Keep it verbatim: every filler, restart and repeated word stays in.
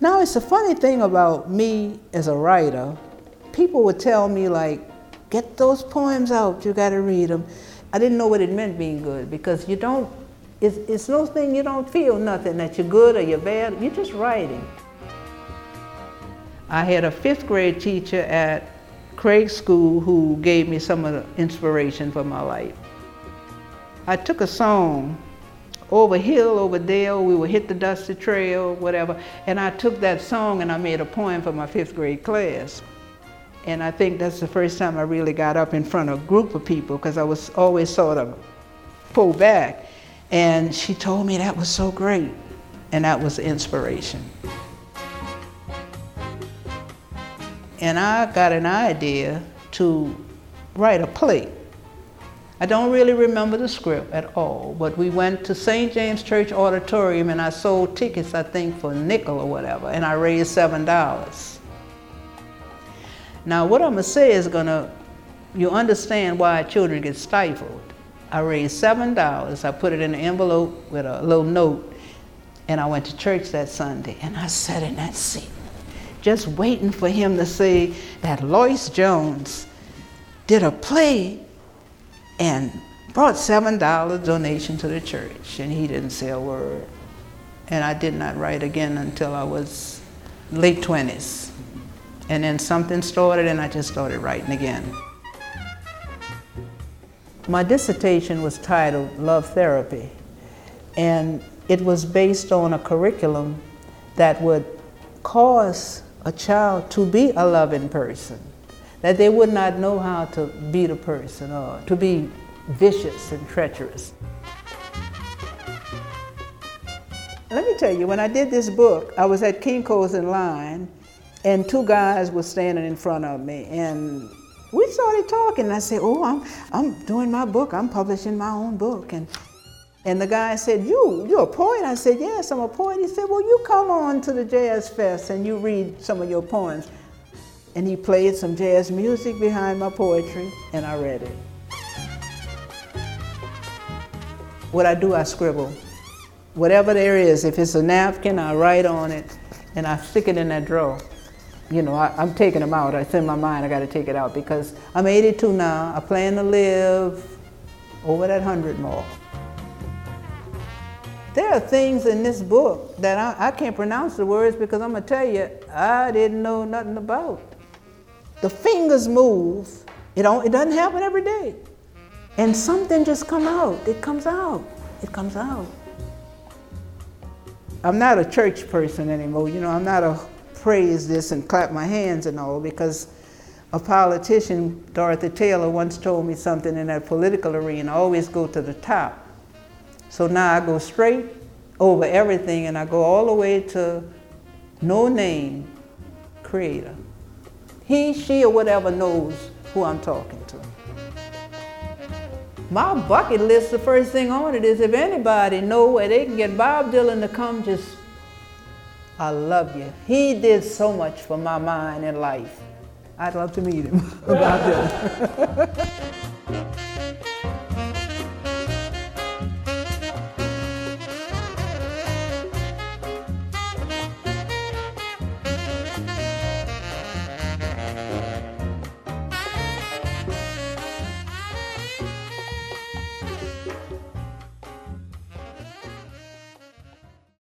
Now, it's a funny thing about me as a writer. People would tell me, like, get those poems out, you gotta read them. I didn't know what it meant being good, because you don't, it's, it's no thing, you don't feel nothing that you're good or you're bad, you're just writing. I had a fifth grade teacher at Craig School who gave me some of the inspiration for my life. I took a song, over hill, over dale, we would hit the dusty trail, whatever, and I took that song and I made a poem for my fifth grade class. And I think that's the first time I really got up in front of a group of people, because I was always sort of pulled back. And she told me that was so great, and that was the inspiration. And I got an idea to write a play. I don't really remember the script at all, but we went to Saint James Church Auditorium and I sold tickets, I think, for a nickel or whatever, and I raised seven dollars. Now, what I'm gonna say is gonna, you understand why children get stifled. I raised seven dollars, I put it in an envelope with a little note, and I went to church that Sunday, and I sat in that seat, just waiting for him to say that Lois Jones did a play and brought seven dollars donation to the church, and he didn't say a word. And I did not write again until I was late twenties. And then something started and I just started writing again. My dissertation was titled Love Therapy, and it was based on a curriculum that would cause a child to be a loving person, that they would not know how to beat a person or to be vicious and treacherous. Let me tell you, when I did this book, I was at Kinko's in line, and two guys were standing in front of me, and we started talking, and I said, oh, I'm, I'm doing my book, I'm publishing my own book. And, and the guy said, you, you're a poet? I said, yes, I'm a poet. He said, well, you come on to the Jazz Fest and you read some of your poems. And he played some jazz music behind my poetry, and I read it. What I do, I scribble. Whatever there is, if it's a napkin, I write on it, and I stick it in that drawer. You know, I, I'm taking them out. It's in my mind, I gotta take it out, because I'm eighty-two now. I plan to live over that hundred more. There are things in this book that I, I can't pronounce the words, because I'm gonna tell you, I didn't know nothing about. The fingers move. It, don't, it doesn't happen every day. And something just comes out. It comes out. It comes out. I'm not a church person anymore. You know, I'm not a praise this and clap my hands and all, because a politician, Dorothy Taylor, once told me something in that political arena, always go to the top. So now I go straight over everything, and I go all the way to no name, Creator. He, she, or whatever knows who I'm talking to. My bucket list, the first thing on it is, if anybody know where they can get Bob Dylan to come, just, I love you. He did so much for my mind and life. I'd love to meet him, Bob Dylan.